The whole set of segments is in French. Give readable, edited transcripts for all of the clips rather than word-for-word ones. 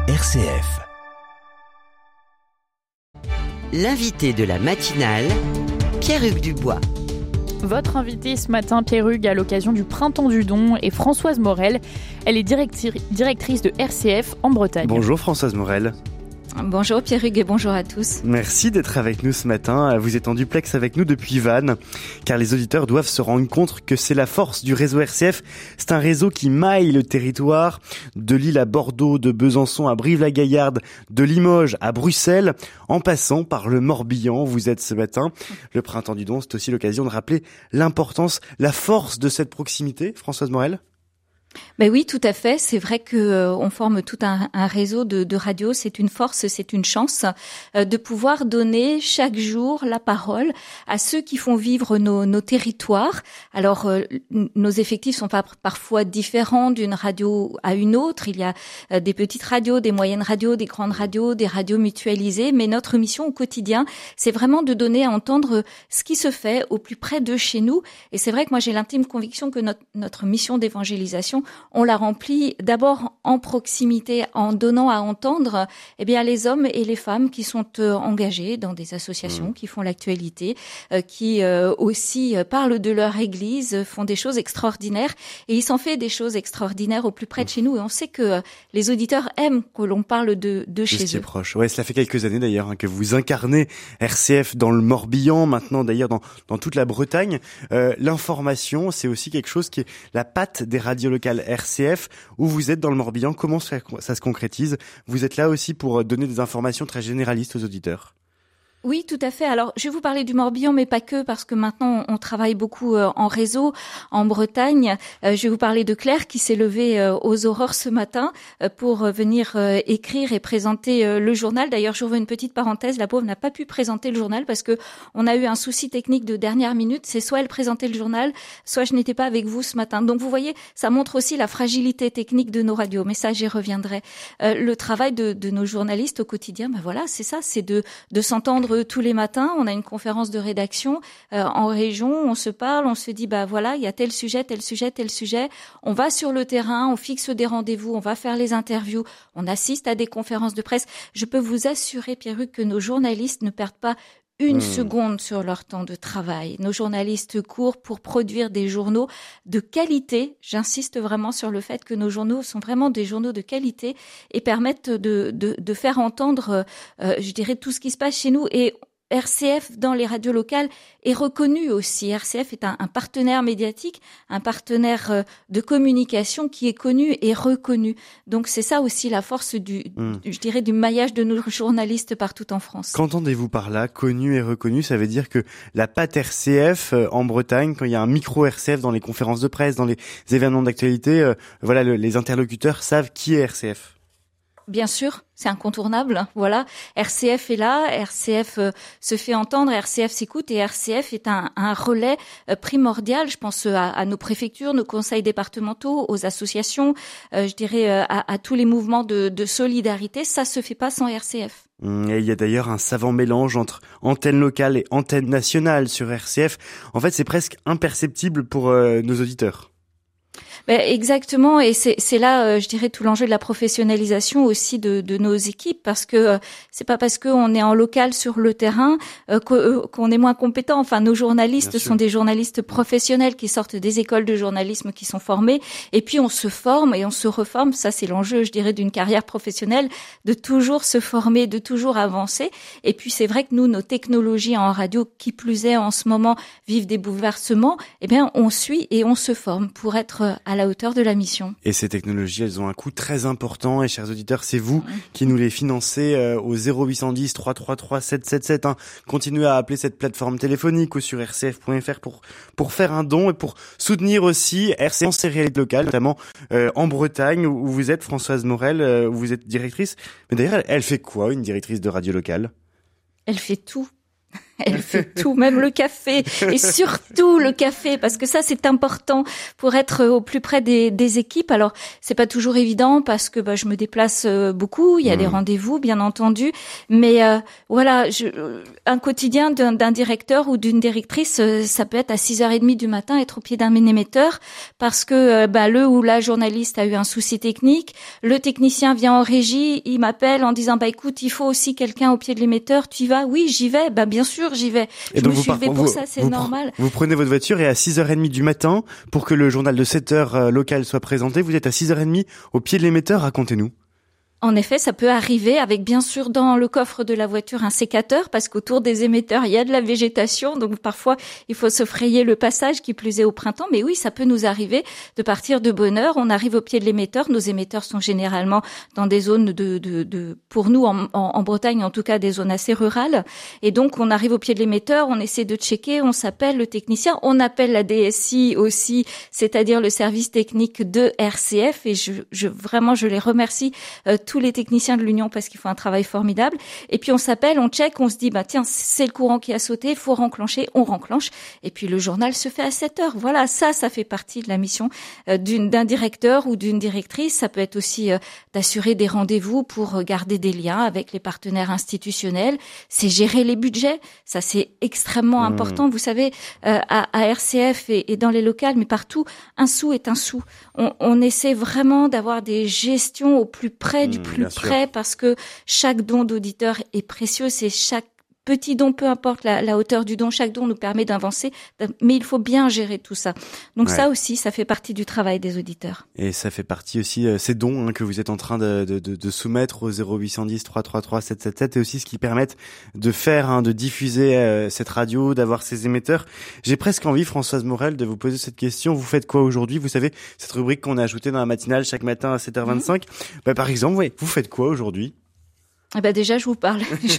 RCF. L'invité de la matinale, Pierre-Hugues Dubois. Votre invitée ce matin, Pierre-Hugues, à l'occasion du Printemps du Don, est Françoise Morel. Elle est directrice de RCF en Bretagne. Bonjour Françoise Morel. Bonjour Pierre-Hugues et bonjour à tous. Merci d'être avec nous ce matin. Vous êtes en duplex avec nous depuis Vannes, car les auditeurs doivent se rendre compte que c'est la force du réseau RCF. C'est un réseau qui maille le territoire, de Lille à Bordeaux, de Besançon à Brive-la-Gaillarde, de Limoges à Bruxelles, en passant par le Morbihan. Vous êtes ce matin. Le Printemps du Don, c'est aussi l'occasion de rappeler l'importance, la force de cette proximité. Françoise Morel ? Ben oui, tout à fait. C'est vrai que on forme tout un réseau de radios. C'est une force, c'est une chance de pouvoir donner chaque jour la parole à ceux qui font vivre nos territoires. Alors, nos effectifs sont parfois différents d'une radio à une autre. Il y a des petites radios, des moyennes radios, des grandes radios, des radios mutualisées. Mais notre mission au quotidien, c'est vraiment de donner à entendre ce qui se fait au plus près de chez nous. Et c'est vrai que moi, j'ai l'intime conviction que notre mission d'évangélisation, on la remplit d'abord en proximité, en donnant à entendre les hommes et les femmes qui sont engagés dans des associations, qui font l'actualité, qui aussi parlent de leur église, font des choses extraordinaires. Et il s'en fait des choses extraordinaires au plus près de chez nous. Et on sait que les auditeurs aiment que l'on parle de chez eux. Proche. Ouais, cela fait quelques années d'ailleurs que vous incarnez RCF dans le Morbihan, maintenant d'ailleurs dans toute la Bretagne. L'information, c'est aussi quelque chose qui est la patte des radios locales RCF, où vous êtes dans le Morbihan. Comment ça se concrétise ? Vous êtes là aussi pour donner des informations très généralistes aux auditeurs. Oui, tout à fait. Alors, je vais vous parler du Morbihan, mais pas que, parce que maintenant, on travaille beaucoup en réseau, en Bretagne. Je vais vous parler de Claire, qui s'est levée aux aurores ce matin pour venir écrire et présenter le journal. D'ailleurs, j'ouvre une petite parenthèse. La pauvre n'a pas pu présenter le journal parce que on a eu un souci technique de dernière minute. C'est soit elle présentait le journal, soit je n'étais pas avec vous ce matin. Donc, vous voyez, ça montre aussi la fragilité technique de nos radios. Mais ça, j'y reviendrai. Le travail de nos journalistes au quotidien, voilà, c'est ça, c'est de s'entendre tous les matins. On a une conférence de rédaction en région, on se parle, on se dit voilà, il y a tel sujet. On va sur le terrain, on fixe des rendez-vous, on va faire les interviews, on assiste à des conférences de presse. Je peux vous assurer, Pierre-Hugues, que nos journalistes ne perdent pas une seconde sur leur temps de travail. Nos journalistes courent pour produire des journaux de qualité. J'insiste vraiment sur le fait que nos journaux sont vraiment des journaux de qualité et permettent de faire entendre, je dirais, tout ce qui se passe chez nous. Et RCF, dans les radios locales, est reconnu aussi. RCF est un partenaire médiatique, un partenaire de communication qui est connu et reconnu. Donc c'est ça aussi la force du maillage de nos journalistes partout en France. Qu'entendez-vous par là, connu et reconnu ? Ça veut dire que la patte RCF en Bretagne, quand il y a un micro RCF dans les conférences de presse, dans les événements d'actualité, les interlocuteurs savent qui est RCF. Bien sûr, c'est incontournable. Voilà, RCF est là, RCF se fait entendre, RCF s'écoute et RCF est un relais primordial. Je pense à nos préfectures, nos conseils départementaux, aux associations, je dirais à tous les mouvements de solidarité. Ça se fait pas sans RCF. Et il y a d'ailleurs un savant mélange entre antenne locale et antenne nationale sur RCF. En fait, c'est presque imperceptible pour nos auditeurs. Exactement, et c'est là, je dirais, tout l'enjeu de la professionnalisation aussi de nos équipes, parce que c'est pas parce qu'on est en local sur le terrain qu'on est moins compétent. Enfin, nos journalistes sont des journalistes professionnels qui sortent des écoles de journalisme, qui sont formés, et puis on se forme et on se reforme. Ça, c'est l'enjeu, je dirais, d'une carrière professionnelle, de toujours se former, de toujours avancer. Et puis c'est vrai que nous, nos technologies en radio, qui plus est en ce moment, vivent des bouleversements. On suit et on se forme pour être à la hauteur de la mission. Et ces technologies, elles ont un coût très important. Et chers auditeurs, c'est vous qui nous les financez au 0810 333 777. Continuez à appeler cette plateforme téléphonique ou sur rcf.fr pour faire un don et pour soutenir aussi RCF en réalité locale, notamment en Bretagne où vous êtes, Françoise Morel, où vous êtes directrice. Mais d'ailleurs, elle fait quoi, une directrice de radio locale ? Elle fait tout. Elle fait tout, même le café, et surtout le café, parce que ça c'est important pour être au plus près des équipes. Alors c'est pas toujours évident parce que je me déplace beaucoup, il y a des rendez-vous bien entendu, mais voilà, un quotidien d'un directeur ou d'une directrice, ça peut être à 6h30 du matin, être au pied d'un émetteur parce que le ou la journaliste a eu un souci technique, le technicien vient en régie, il m'appelle en disant écoute, il faut aussi quelqu'un au pied de l'émetteur, tu y vas? Oui, j'y vais. Bien sûr, j'y vais. Et je donc me suis levée pour ça, c'est normal. Vous prenez votre voiture et à 6h30 du matin, pour que le journal de 7h local soit présenté, vous êtes à 6h30 au pied de l'émetteur, racontez-nous. En effet, ça peut arriver avec bien sûr dans le coffre de la voiture un sécateur parce qu'autour des émetteurs, il y a de la végétation. Donc parfois, il faut se frayer le passage qui plus est au printemps. Mais oui, ça peut nous arriver de partir de bonne heure. On arrive au pied de l'émetteur. Nos émetteurs sont généralement dans des zones pour nous en Bretagne, en tout cas des zones assez rurales. Et donc, on arrive au pied de l'émetteur, on essaie de checker, on s'appelle le technicien, on appelle la DSI aussi, c'est-à-dire le service technique de RCF. Et je les remercie tous les techniciens de l'Union parce qu'ils font un travail formidable. Et puis on s'appelle, on check, on se dit tiens, c'est le courant qui a sauté, il faut renclencher, on renclenche. Et puis le journal se fait à 7h. Voilà, ça fait partie de la mission d'un directeur ou d'une directrice. Ça peut être aussi d'assurer des rendez-vous pour garder des liens avec les partenaires institutionnels. C'est gérer les budgets. Ça, c'est extrêmement important. Vous savez, à RCF et dans les locales, mais partout, un sou est un sou. On essaie vraiment d'avoir des gestions au plus près du plus près parce que chaque don d'auditeur est précieux. C'est chaque petit don, peu importe la hauteur du don, chaque don nous permet d'avancer, mais il faut bien gérer tout ça. Donc ça aussi, ça fait partie du travail des auditeurs. Et ça fait partie aussi, ces dons que vous êtes en train de soumettre au 0810 333 777 et aussi ce qui permettent de faire, de diffuser cette radio, d'avoir ces émetteurs. J'ai presque envie, Françoise Morel, de vous poser cette question. Vous faites quoi aujourd'hui? Vous savez, cette rubrique qu'on a ajoutée dans la matinale chaque matin à 7h25. Par exemple, vous faites quoi aujourd'hui? Déjà, je vous parle.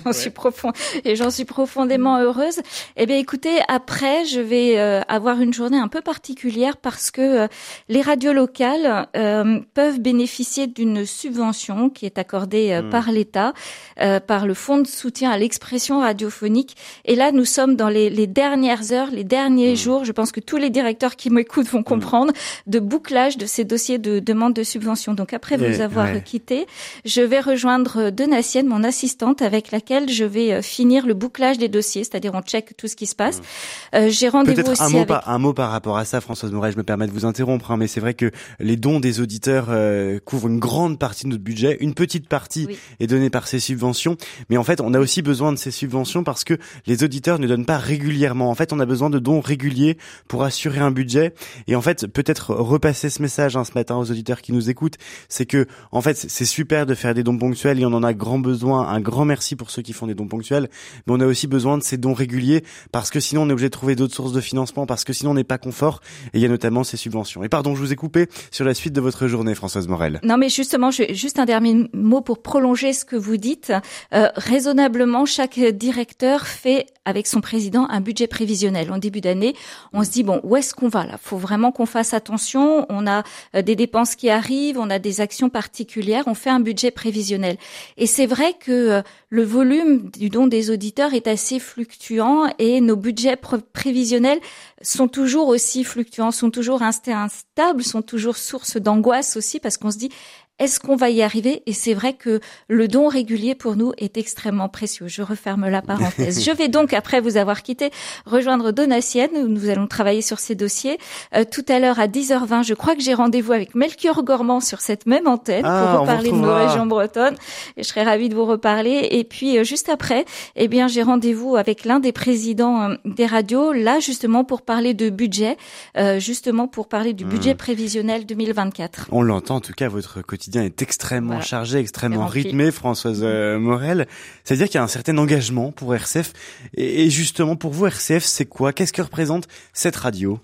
J'en suis profondément heureuse. Écoutez, après, je vais avoir une journée un peu particulière parce que les radios locales peuvent bénéficier d'une subvention qui est accordée par l'État, par le Fonds de soutien à l'expression radiophonique. Et là, nous sommes dans les dernières heures, les derniers jours. Je pense que tous les directeurs qui m'écoutent vont comprendre de bouclage de ces dossiers de demande de subvention. Donc après vous avoir quitté, je vais rejoindre Donatienne, mon assistante, avec laquelle je vais finir le bouclage des dossiers, c'est-à-dire on check tout ce qui se passe. J'ai rendez-vous peut-être aussi un mot par rapport à ça, Françoise Morel, je me permets de vous interrompre, mais c'est vrai que les dons des auditeurs couvrent une grande partie de notre budget, une petite partie est donnée par ces subventions, mais en fait on a aussi besoin de ces subventions parce que les auditeurs ne donnent pas régulièrement. En fait, on a besoin de dons réguliers pour assurer un budget. Et en fait, peut-être repasser ce message ce matin aux auditeurs qui nous écoutent, c'est que en fait c'est super de faire des dons ponctuels et on en a grand besoin. Un grand merci pour ceux qui font des dons ponctuels, mais on a aussi besoin de ces dons réguliers parce que sinon on est obligé de trouver d'autres sources de financement, parce que sinon on n'est pas confort, et il y a notamment ces subventions. Et pardon, je vous ai coupé sur la suite de votre journée, Françoise Morel. Non, mais justement, juste un dernier mot pour prolonger ce que vous dites. Raisonnablement, chaque directeur fait avec son président un budget prévisionnel. En début d'année, on se dit où est-ce qu'on va là? Faut vraiment qu'on fasse attention. On a des dépenses qui arrivent, on a des actions particulières. On fait un budget prévisionnel. Et c'est vrai que le volume du don des auditeurs est assez fluctuant et nos budgets prévisionnels sont toujours aussi fluctuants, sont toujours instables, sont toujours source d'angoisse aussi parce qu'on se dit est-ce qu'on va y arriver? Et c'est vrai que le don régulier pour nous est extrêmement précieux. Je referme la parenthèse. Je vais donc, après vous avoir quitté, rejoindre Donatienne où nous allons travailler sur ces dossiers. Tout à l'heure à 10h20, je crois que j'ai rendez-vous avec Melchior Gormand sur cette même antenne pour reparler de nos régions bretonnes. Et je serais ravie de vous reparler. Et puis juste après, j'ai rendez-vous avec l'un des présidents des radios, là justement pour parler de budget, justement pour parler du budget prévisionnel 2024. On l'entend en tout cas, votre quotidien est extrêmement chargé, extrêmement rythmé, Françoise Morel. C'est-à-dire qu'il y a un certain engagement pour RCF. Et justement, pour vous, RCF, c'est quoi? Qu'est-ce que représente cette radio?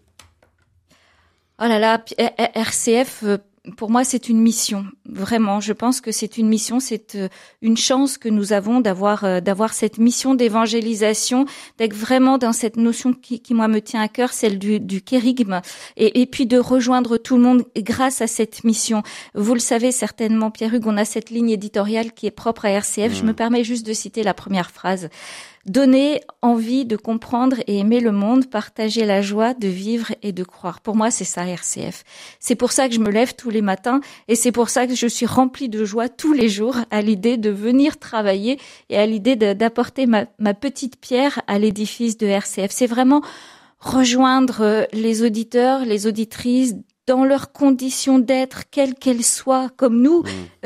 Oh là là, RCF... Pour moi, c'est une mission. Vraiment, je pense que c'est une mission, c'est une chance que nous avons d'avoir cette mission d'évangélisation, d'être vraiment dans cette notion qui moi me tient à cœur, celle du kérygme, et puis de rejoindre tout le monde grâce à cette mission. Vous le savez certainement, Pierre-Hugues, on a cette ligne éditoriale qui est propre à RCF. Je me permets juste de citer la première phrase. donner envie de comprendre et aimer le monde, partager la joie de vivre et de croire. Pour moi, c'est ça, RCF. C'est pour ça que je me lève tous les matins et c'est pour ça que je suis remplie de joie tous les jours à l'idée de venir travailler et à l'idée d'apporter ma petite pierre à l'édifice de RCF. C'est vraiment rejoindre les auditeurs, les auditrices dans leurs conditions d'être, quelles qu'elles soient, comme nous.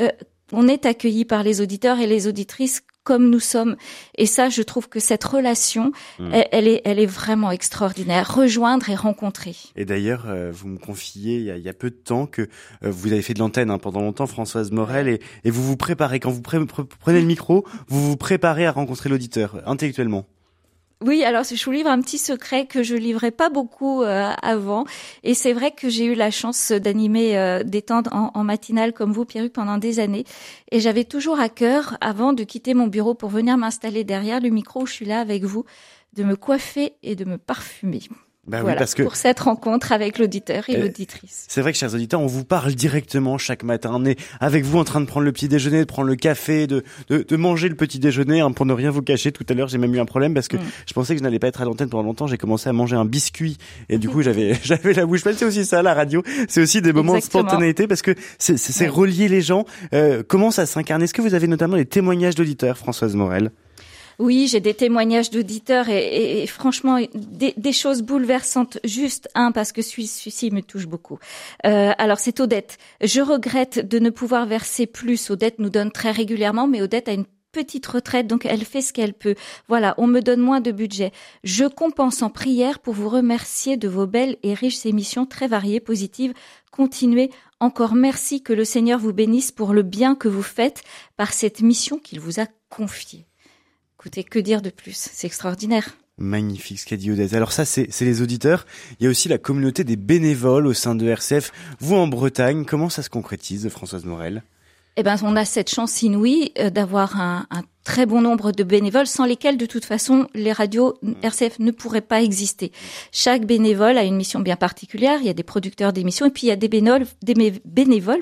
On est accueillis par les auditeurs et les auditrices comme nous sommes. Et ça, je trouve que cette relation, elle est vraiment extraordinaire. Rejoindre et rencontrer. Et d'ailleurs, vous me confiez il y a peu de temps que vous avez fait de l'antenne pendant longtemps, Françoise Morel, et vous vous préparez, quand vous prenez le micro, vous vous préparez à rencontrer l'auditeur intellectuellement. Oui, alors je vous livre un petit secret que je livrais pas beaucoup avant. Et c'est vrai que j'ai eu la chance d'animer des temps en matinale comme vous, Pierre-Hugues, pendant des années. Et j'avais toujours à cœur, avant de quitter mon bureau pour venir m'installer derrière le micro où je suis là avec vous, de me coiffer et de me parfumer. Voilà, oui, parce que pour cette rencontre avec l'auditeur et l'auditrice. C'est vrai que, chers auditeurs, on vous parle directement chaque matin. On est avec vous en train de prendre le petit déjeuner, de prendre le café, de manger le petit déjeuner, pour ne rien vous cacher. Tout à l'heure, j'ai même eu un problème parce que je pensais que je n'allais pas être à l'antenne pendant longtemps. J'ai commencé à manger un biscuit et du coup, j'avais la bouche pleine. C'est aussi ça, la radio. C'est aussi des moments de spontanéité parce que c'est relier les gens. Comment ça s'incarne? Est-ce que vous avez notamment des témoignages d'auditeurs, Françoise Morel? Oui, j'ai des témoignages d'auditeurs et franchement des choses bouleversantes. Juste parce que celui-ci me touche beaucoup. Alors c'est Odette. Je regrette de ne pouvoir verser plus. Odette nous donne très régulièrement, mais Odette a une petite retraite, donc elle fait ce qu'elle peut. Voilà, on me donne moins de budget. Je compense en prière pour vous remercier de vos belles et riches émissions très variées, positives. Continuez. Encore merci, que le Seigneur vous bénisse pour le bien que vous faites par cette mission qu'il vous a confiée. Écoutez, que dire de plus? C'est extraordinaire. Magnifique ce qu'a dit Odette. Alors ça, c'est les auditeurs. Il y a aussi la communauté des bénévoles au sein de RCF. Vous, en Bretagne, comment ça se concrétise, Françoise Morel? On a cette chance inouïe d'avoir un très bon nombre de bénévoles sans lesquels, de toute façon, les radios RCF ne pourraient pas exister. Chaque bénévole a une mission bien particulière. Il y a des producteurs d'émissions et puis il y a des bénévoles,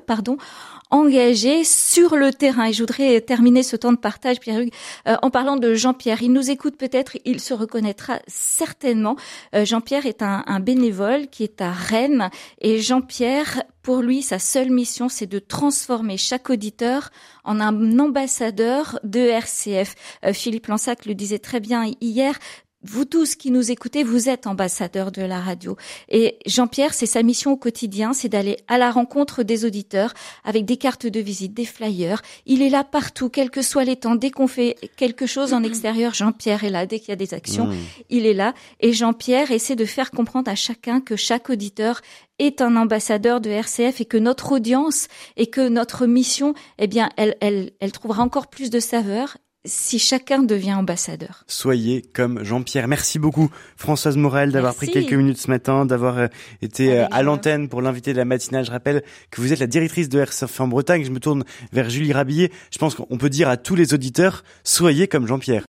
engagés sur le terrain. Et je voudrais terminer ce temps de partage, Pierre-Hugues, en parlant de Jean-Pierre. Il nous écoute peut-être, il se reconnaîtra certainement. Jean-Pierre est un bénévole qui est à Rennes. Et Jean-Pierre, pour lui, sa seule mission, c'est de transformer chaque auditeur en un ambassadeur de RCF. Philippe Lansac le disait très bien hier. Vous tous qui nous écoutez, vous êtes ambassadeurs de la radio. Et Jean-Pierre, c'est sa mission au quotidien, c'est d'aller à la rencontre des auditeurs avec des cartes de visite, des flyers. Il est là partout, quels que soient les temps. Dès qu'on fait quelque chose en extérieur, Jean-Pierre est là. Dès qu'il y a des actions, il est là. Et Jean-Pierre essaie de faire comprendre à chacun que chaque auditeur est un ambassadeur de RCF et que notre audience et que notre mission, elle trouvera encore plus de saveur si chacun devient ambassadeur. Soyez comme Jean-Pierre. Merci beaucoup, Françoise Morel, d'avoir pris quelques minutes ce matin, d'avoir été à l'antenne pour l'invité de la matinale. Je rappelle que vous êtes la directrice de RCF en Bretagne. Je me tourne vers Julie Rabillet. Je pense qu'on peut dire à tous les auditeurs, soyez comme Jean-Pierre.